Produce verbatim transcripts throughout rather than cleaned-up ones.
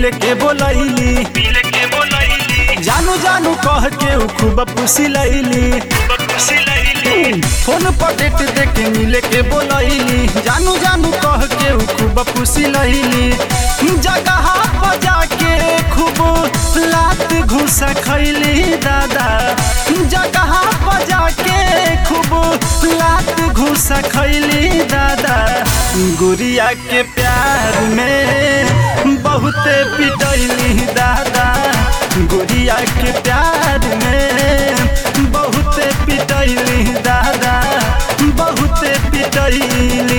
मिल के बोलैली मिल के बोलैली जानू जानू कह के उ खूब खुशी लैली खुशी लैली फोन पर डेट दे के मिल के बोलैली जानू जानू कह के उ खूब खुशी लैली जगह बजा के खूब लात घुसा खैली दादा जगह बजा के खूब लात घुसा खैली दादा गुड़िया के प्यार में बहुते पिटैली दादा गुड़िया के प्यार में बहुते पिटैली दादा बहुते पिटैली।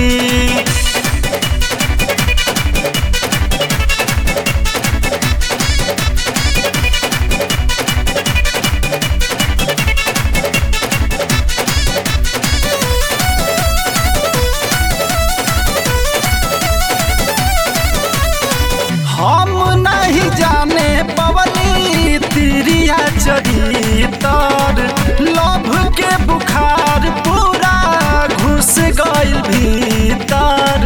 हम नहीं जाने पवली तिरिया चरितर लभ के बुखार पूरा घुस गइल भीतर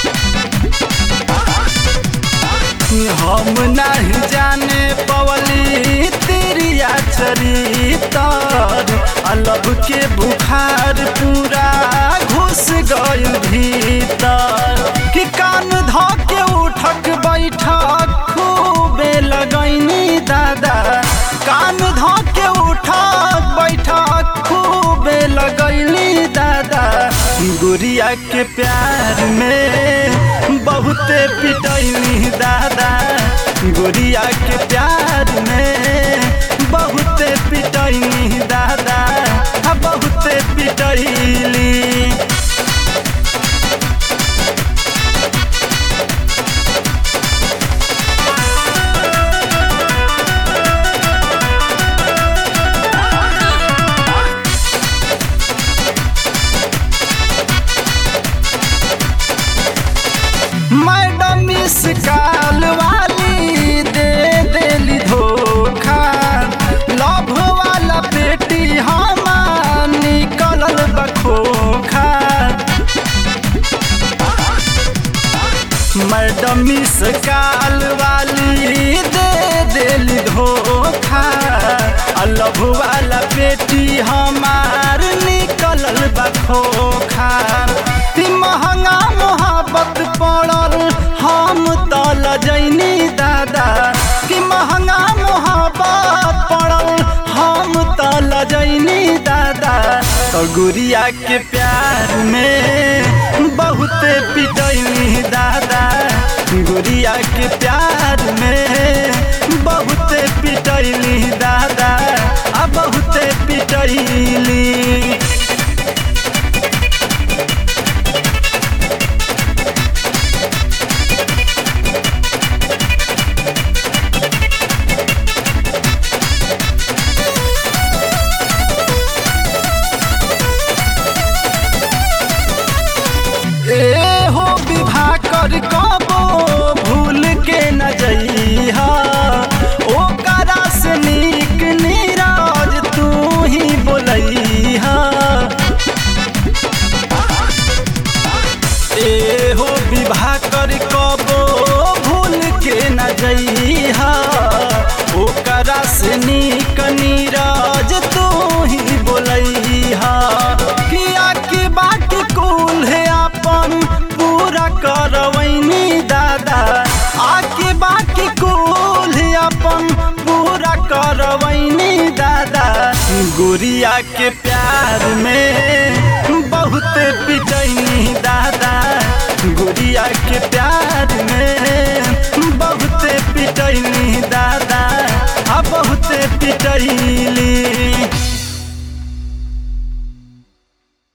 हम नहीं जाने पवली तिरिया चरितर लभ के बुखार पूरा घुस गइल भीतर कि कान ध के उठक बैठक खूबे लगैनी दादा कान ध के उठक बैठक खूबे लगैनी दादा गुड़िया के प्यार में बहुते पिटैनी दादा गुड़िया के प्यार में बहुते पिटैनी दादा बहुते पिटैली। मैडम इस काल वाली दे देली धोखा लव वाला बेटी हमार निकलल बखोखा मैडम इस काल वाली दे देली धोखा लव वाला बेटी हमार निकलल बखोखा महंगा मोहब्बत पड़ल हम तल जैनी दादा कि महंगा मोहब्बत पड़ल हम तल जैनी दादा तो गुड़िया के प्यार में बहुते पिटैनी दादा गुड़िया के प्यार में बहुते पिटैनी दादा आ बहुते पिटैली। ए हो विवाह कर कबो भूल के न जइहा ओकरा से नीक नीरज तू ही बोलैहा ए हो विवाह कर कबो भूल के न जइहा ओकरा से नीक नीरज तू ही बोलैहा किया की बाकी कुल है अपन पूरा करवैनी दादा आके बाकी कुल अपन पूरा करवैनी दादा गुड़िया के प्यार में बहुते पिटैनी दादा गुड़िया के प्यार में बहुते पिटैनी दादा आ बहुते पिटैली।